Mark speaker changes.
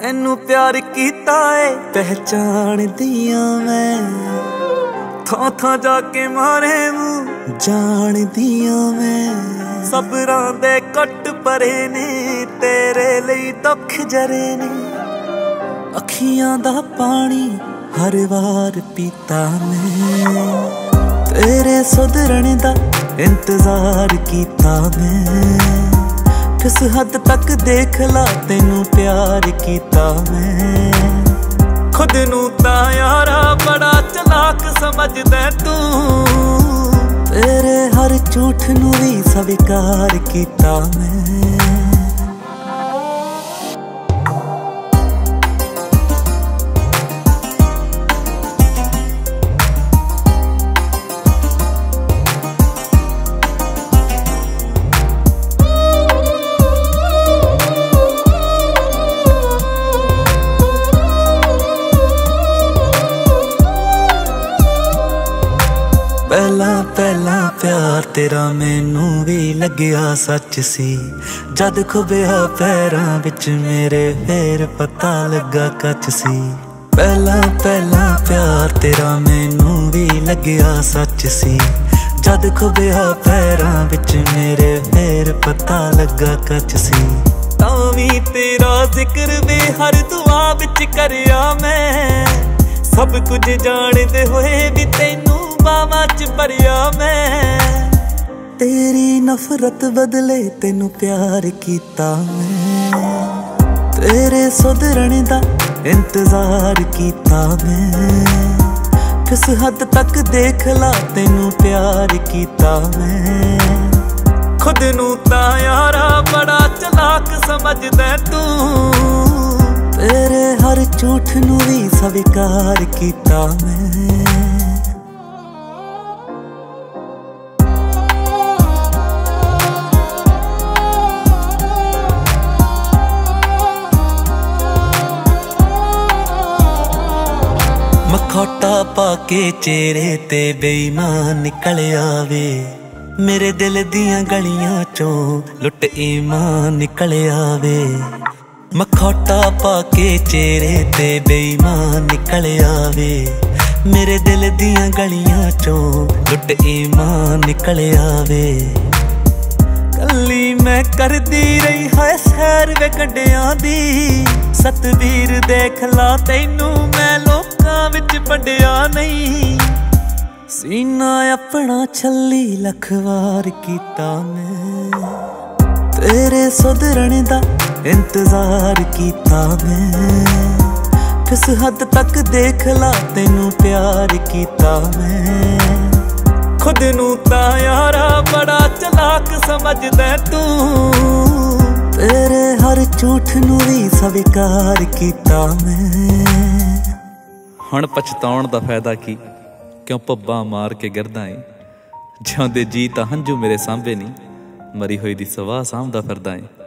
Speaker 1: ਤੈਨੂੰ ਪਿਆਰ ਕੀਤਾ ਏ ਪਹਿਚਾਣਦੀਆਂ ਮੈਂ, ਥਾਂ ਥਾਂ ਜਾ ਕੇ ਮਾਰੇ ਮੂੰਹ ਜਾਣਦੀਆਂ ਮੈਂ। ਸਬਰਾਂ ਦੇ ਕੱਟ ਭਰੇ ਨੇ ਤੇਰੇ ਲਈ ਦੁੱਖ ਜਰੇ ਨੇ, ਅੱਖੀਆਂ ਦਾ ਪਾਣੀ ਹਰ ਵਾਰ ਪੀਤਾ ਮੈਂ। ਤੇਰੇ ਸੁਧਰਣ ਦਾ ਇੰਤਜ਼ਾਰ ਕੀਤਾ ਮੈਂ, ਕਿਸ ਹੱਦ ਤੱਕ ਦੇਖ ਲਾ ਤੈਨੂੰ ਪਿਆਰ ਕੀਤਾ ਮੈਂ। ਖੁਦ ਨੂੰ ਤਾਂ ਯਾਰਾ ਬੜਾ ਚਲਾਕ ਸਮਝਦਾ ਤੂੰ, ਤੇਰੇ ਹਰ ਝੂਠ ਨੂੰ ਵੀ ਸਵੀਕਾਰ ਕੀਤਾ ਮੈਂ। ਪਹਿਲਾਂ ਪਹਿਲਾਂ ਪਿਆਰ ਤੇਰਾ ਮੈਨੂੰ ਵੀ ਲੱਗਿਆ ਸੱਚ ਸੀ, ਜਦ ਖੁੱਭਿਆ ਪੈਰਾਂ ਵਿੱਚ ਮੇਰੇ ਫੇਰ ਪਤਾ ਲੱਗਾ ਕੱਚ ਸੀ। ਪਹਿਲਾਂ ਪਹਿਲਾਂ ਪਿਆਰ ਤੇਰਾ ਮੈਨੂੰ ਵੀ ਲੱਗਿਆ ਸੱਚ ਸੀ, ਜਦ ਖੁੱਭਿਆ ਪੈਰਾਂ ਵਿੱਚ ਮੇਰੇ ਫੇਰ ਪਤਾ ਲੱਗਾ ਕੱਚ ਸੀ। ਤਾਂ ਵੀ ਤੇਰਾ ਜ਼ਿਕਰ ਵੇ ਹਰ ਦੁਆ ਵਿੱਚ ਕਰਿਆ ਮੈਂ, ਸਭ ਕੁਝ ਜਾਣਦੇ ਹੋਏ ਵੀ ਤੈਨੂੰ ਬਾਵਾਂ ਚ ਭਰਿਆ ਮੈਂ। ਤੇਰੀ ਨਫ਼ਰਤ ਬਦਲੇ ਤੈਨੂੰ ਪਿਆਰ ਕੀਤਾ ਮੈਂ, ਤੇਰੇ ਸੁਧਰਣ ਦਾ ਇੰਤਜ਼ਾਰ ਕੀਤਾ ਮੈਂ। ਕਿਸ ਹੱਦ ਤੱਕ ਦੇਖ ਲਾ ਤੈਨੂੰ ਪਿਆਰ ਕੀਤਾ ਮੈਂ। ਖੁਦ ਨੂੰ ਤਾਂ ਯਾਰਾ ਬੜਾ ਚਲਾਕ ਸਮਝਦਾ ਤੂੰ, ਤੇਰੇ ਹਰ ਝੂਠ ਨੂੰ ਵੀ ਸਵੀਕਾਰ ਕੀਤਾ ਮੈਂ। ਮਖੌਟਾ ਪਾ ਕੇ ਚਿਹਰੇ ਤੇ ਬੇਈਮਾਨ ਨਿਕਲ ਆਵੇ, ਮੇਰੇ ਦਿਲ ਦੀਆਂ ਗਲੀਆਂ ਚੋਂ ਲੁੱਟ ਈਮਾਨ ਨਿਕਲ ਆਵੇ। ਮਖੌਟਾ ਪਾ ਕੇ ਚਿਹਰੇ ਤੇ ਬੇਈਮਾਨ ਨਿਕਲ ਆਵੇ, ਮੇਰੇ ਦਿਲ ਦੀਆਂ ਗਲੀਆਂ ਚੋਂ ਲੁੱਟ ਈਮਾਨ ਨਿਕਲ ਆਵੇ। ਕੱਲੀ ਮੈਂ ਕਰਦੀ ਰਹੀ ਹੈ ਸੈਰ ਵੇ ਕੰਢਿਆਂ ਦੀ, ਸਤਵੀਰ ਦੇਖ ਲਾ ਤੈਨੂੰ ਮੈਂ ਲੋਕਾਂ ਵਿੱਚ ਵੰਡਿਆ ਨਹੀਂ। ਸੀਨਾ ਆਪਣਾ ਛੱਲੀ ਲੱਖ ਵਾਰ ਕੀਤਾ ਮੈਂ, ਤੇਰੇ ਸੁਧਰਣ ਦਾ ਇੰਤਜ਼ਾਰ ਕੀਤਾ ਮੈਂ। ਕਿਸ ਹੱਦ ਤੱਕ ਦੇਖ ਲਾ ਤੈਨੂੰ ਪਿਆਰ ਕੀਤਾ ਮੈਂ। ਖੁਦ ਨੂੰ ਤਾਂ ਯਾਰਾ ਬੜਾ ਚਲਾਕ ਸਮਝਦਾ ਤੂੰ, ਤੇਰੇ ਹਰ ਝੂਠ ਨੂੰ ਵੀ ਸਵੀਕਾਰ ਕੀਤਾ ਮੈਂ।
Speaker 2: ਹੁਣ ਪਛਤਾਉਣ ਦਾ ਫਾਇਦਾ ਕੀ, ਕਿਉਂ ਪੱਬਾਂ ਮਾਰ ਕੇ ਗਿਰਦਾ ਏ। ਜਿਉਂਦੇ ਜੀ ਤਾਂ ਹੰਝੂ ਮੇਰੇ ਸਾਂਭੇ ਨਹੀਂ, ਮਰੀ ਹੋਈ ਦੀ ਸਵਾਹ ਸਾਂਭਦਾ ਫਿਰਦਾ ਏ।